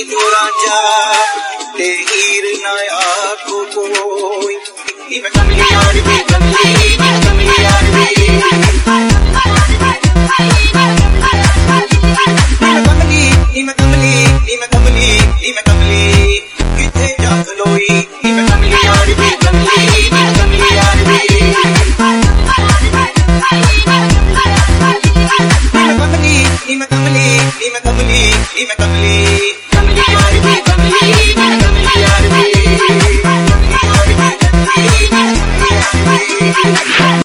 तू राजा ते हीर ना आखो कोई नी मैं कमली यार भी कमली मैं कमली यार भी किथे जा खलोई नी मैं कमली यार भी कमली मैं कमली यार भी नी मैं कमली नी मैं कमली नी मैं कमली नी मैं कमली